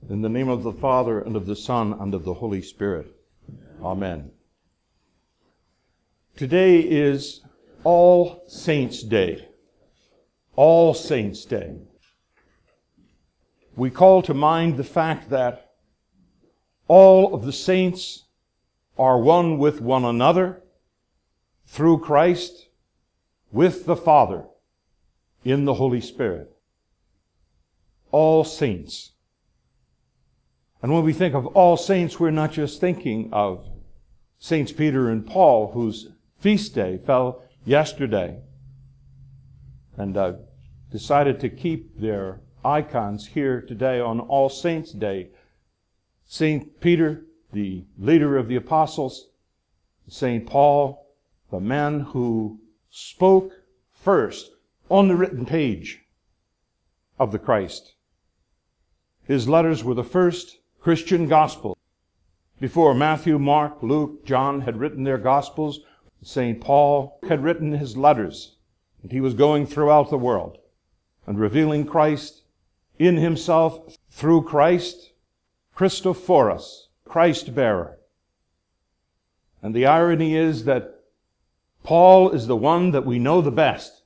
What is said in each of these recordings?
In the name of the Father, and of the Son, and of the Holy Spirit. Amen. Today is All Saints' Day. All Saints' Day. We call to mind the fact that all of the saints are one with one another through Christ, with the Father, in the Holy Spirit. All saints. And when we think of all saints, we're not just thinking of Saints Peter and Paul, whose feast day fell yesterday. And I've decided to keep their icons here today on All Saints' Day. Saint Peter, the leader of the apostles, Saint Paul, the man who spoke first on the written page of the Christ. His letters were the first Christian gospel. Before Matthew, Mark, Luke, John had written their gospels, St. Paul had written his letters. And he was going throughout the world and revealing Christ in himself through Christ, Christophorus, Christ bearer. And the irony is that Paul is the one that we know the best.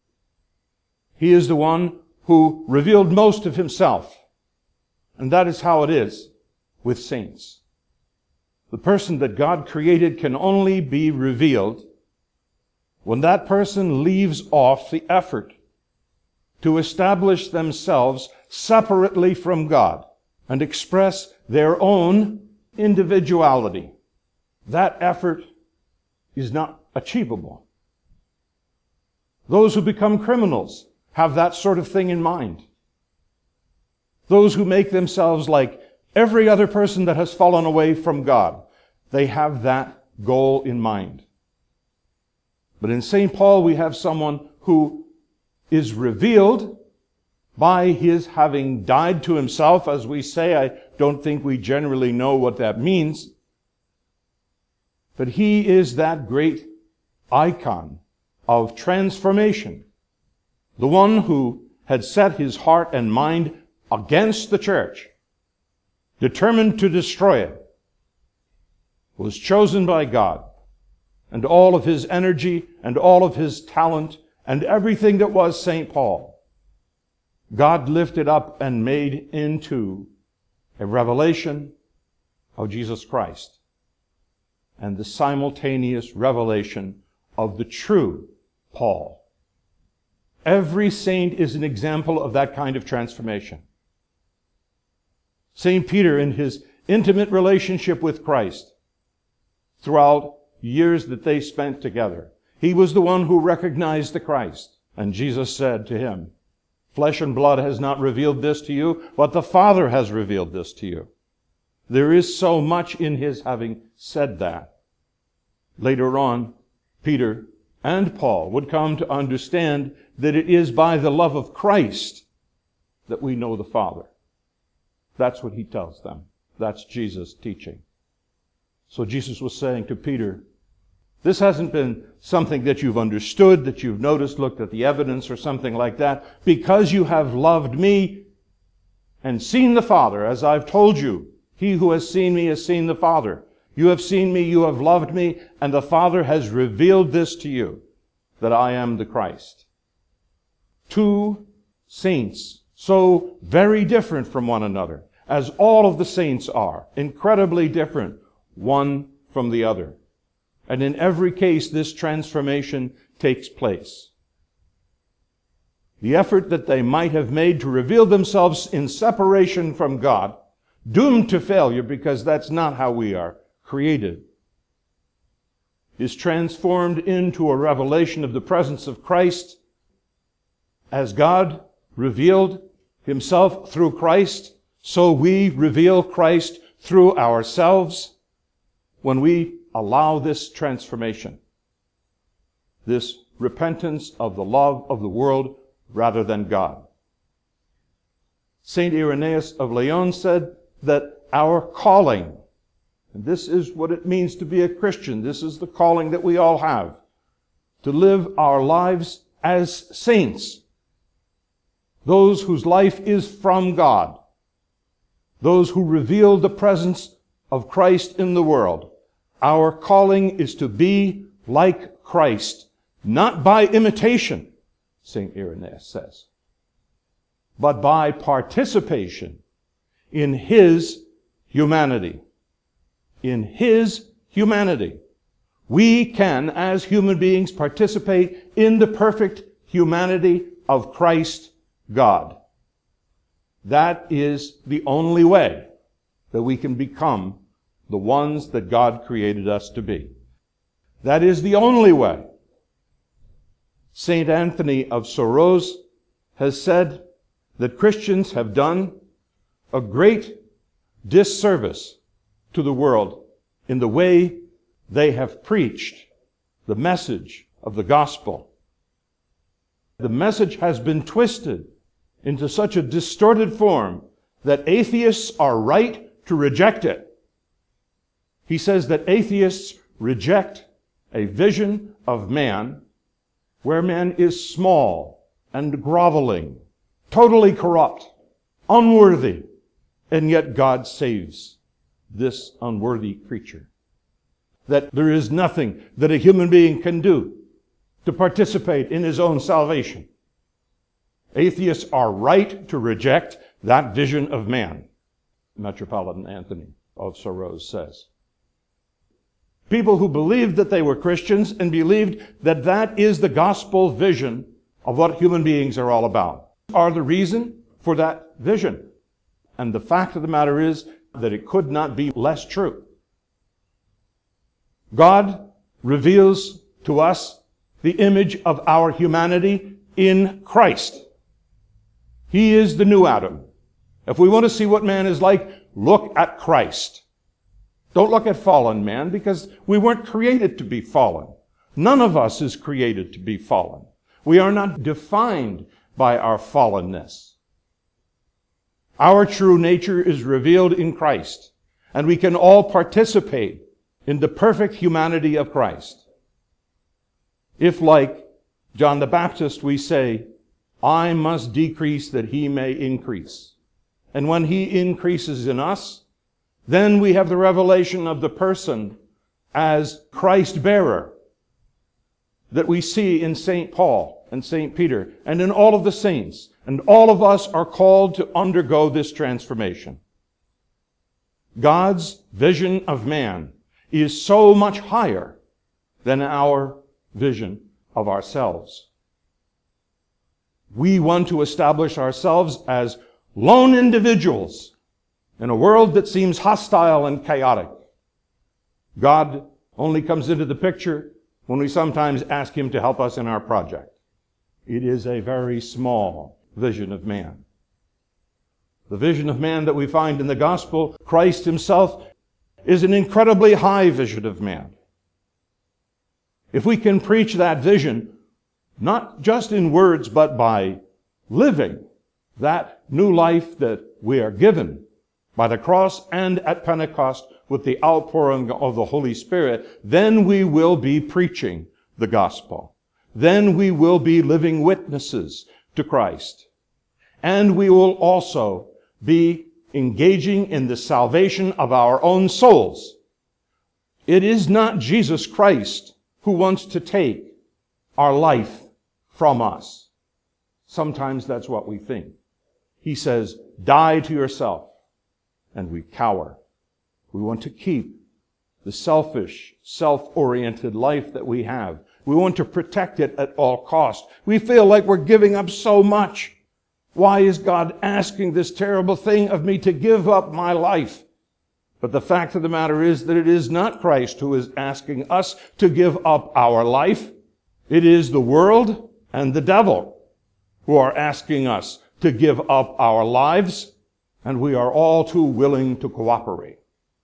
He is the one who revealed most of himself. And that is how it is with saints. The person that God created can only be revealed when that person leaves off the effort to establish themselves separately from God and express their own individuality. That effort is not achievable. Those who become criminals have that sort of thing in mind. Those who make themselves like every other person that has fallen away from God, they have that goal in mind. But in St. Paul, we have someone who is revealed by his having died to himself. As we say, I don't think we generally know what that means. But he is that great icon of transformation. The one who had set his heart and mind against the church, determined to destroy it, was chosen by God, and all of his energy and all of his talent and everything that was St. Paul, God lifted up and made into a revelation of Jesus Christ and the simultaneous revelation of the true Paul. Every saint is an example of that kind of transformation. St. Peter, in his intimate relationship with Christ, throughout years that they spent together, he was the one who recognized the Christ. And Jesus said to him, "Flesh and blood has not revealed this to you, but the Father has revealed this to you." There is so much in his having said that. Later on, Peter and Paul would come to understand that it is by the love of Christ that we know the Father. That's what he tells them. That's Jesus' teaching. So Jesus was saying to Peter, this hasn't been something that you've understood, that you've noticed, looked at the evidence or something like that. Because you have loved me and seen the Father, as I've told you, he who has seen me has seen the Father. You have seen me, you have loved me, and the Father has revealed this to you, that I am the Christ. Two saints, so very different from one another, as all of the saints are, incredibly different one from the other. And in every case, this transformation takes place. The effort that they might have made to reveal themselves in separation from God, doomed to failure because that's not how we are created, is transformed into a revelation of the presence of Christ as God revealed himself through Christ. So we reveal Christ through ourselves when we allow this transformation, this repentance of the love of the world rather than God. Saint Irenaeus of Lyon said that our calling, and this is what it means to be a Christian, this is the calling that we all have, to live our lives as saints, those whose life is from God, those who reveal the presence of Christ in the world. Our calling is to be like Christ, not by imitation, St. Irenaeus says, but by participation in His humanity. In His humanity. We can, as human beings, participate in the perfect humanity of Christ God. That is the only way that we can become the ones that God created us to be. That is the only way. St. Anthony of Sorose has said that Christians have done a great disservice to the world in the way they have preached the message of the gospel. The message has been twisted into such a distorted form that atheists are right to reject it. He says that atheists reject a vision of man where man is small and groveling, totally corrupt, unworthy, and yet God saves this unworthy creature. That there is nothing that a human being can do to participate in his own salvation. Atheists are right to reject that vision of man, Metropolitan Anthony of Sorose says. People who believed that they were Christians and believed that that is the gospel vision of what human beings are all about are the reason for that vision. And the fact of the matter is that it could not be less true. God reveals to us the image of our humanity in Christ. He is the new Adam. If we want to see what man is like, look at Christ. Don't look at fallen man, because we weren't created to be fallen. None of us is created to be fallen. We are not defined by our fallenness. Our true nature is revealed in Christ, and we can all participate in the perfect humanity of Christ. If, like John the Baptist, we say, I must decrease that He may increase. And when He increases in us, then we have the revelation of the person as Christ-bearer that we see in St. Paul and St. Peter and in all of the saints. And all of us are called to undergo this transformation. God's vision of man is so much higher than our vision of ourselves. We want to establish ourselves as lone individuals in a world that seems hostile and chaotic. God only comes into the picture when we sometimes ask Him to help us in our project. It is a very small vision of man. The vision of man that we find in the gospel, Christ Himself, is an incredibly high vision of man. If we can preach that vision, not just in words, but by living that new life that we are given by the cross and at Pentecost with the outpouring of the Holy Spirit, then we will be preaching the gospel. Then we will be living witnesses to Christ. And we will also be engaging in the salvation of our own souls. It is not Jesus Christ who wants to take our life from us. Sometimes that's what we think. He says, die to yourself. And we cower. We want to keep the selfish, self-oriented life that we have. We want to protect it at all costs. We feel like we're giving up so much. Why is God asking this terrible thing of me to give up my life? But the fact of the matter is that it is not Christ who is asking us to give up our life. It is the world and the devil who are asking us to give up our lives. And we are all too willing to cooperate.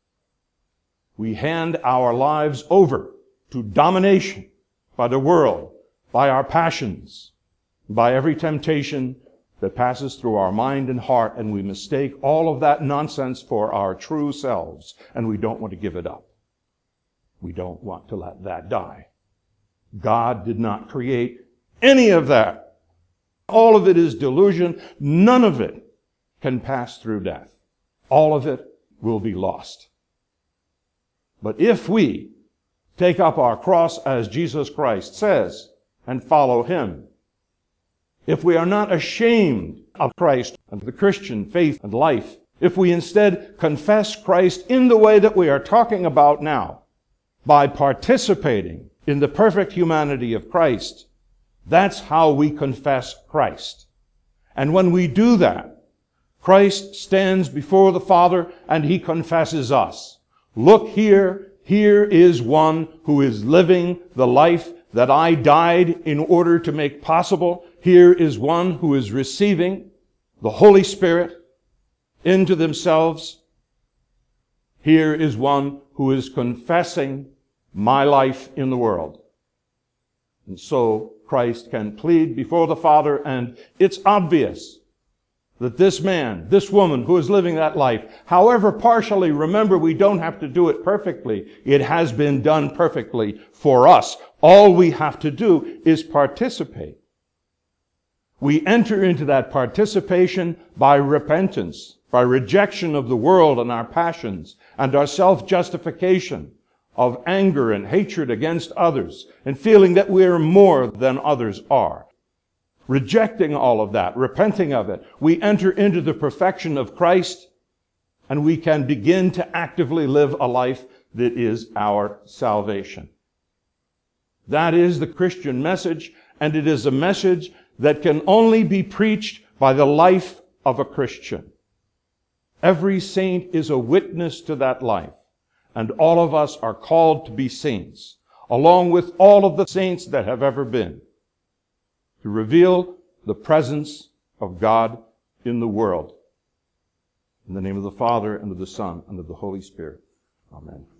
We hand our lives over to domination by the world, by our passions, by every temptation that passes through our mind and heart, and we mistake all of that nonsense for our true selves, and we don't want to give it up. We don't want to let that die. God did not create any of that. All of it is delusion. None of it can pass through death. all of it will be lost. But if we take up our cross as Jesus Christ says and follow Him, if we are not ashamed of Christ and the Christian faith and life, if we instead confess Christ in the way that we are talking about now, by participating in the perfect humanity of Christ, that's how we confess Christ. And when we do that, Christ stands before the Father and He confesses us. Look here, here is one who is living the life that I died in order to make possible. Here is one who is receiving the Holy Spirit into themselves. Here is one who is confessing my life in the world. And so Christ can plead before the Father, and it's obvious that this man, this woman who is living that life, however partially, remember, we don't have to do it perfectly. It has been done perfectly for us. All we have to do is participate. We enter into that participation by repentance, by rejection of the world and our passions and our self-justification of anger and hatred against others and feeling that we are more than others are. Rejecting all of that, repenting of it, we enter into the perfection of Christ, and we can begin to actively live a life that is our salvation. That is the Christian message, and it is a message that can only be preached by the life of a Christian. Every saint is a witness to that life, and all of us are called to be saints, along with all of the saints that have ever been, to reveal the presence of God in the world. In the name of the Father, and of the Son, and of the Holy Spirit. Amen.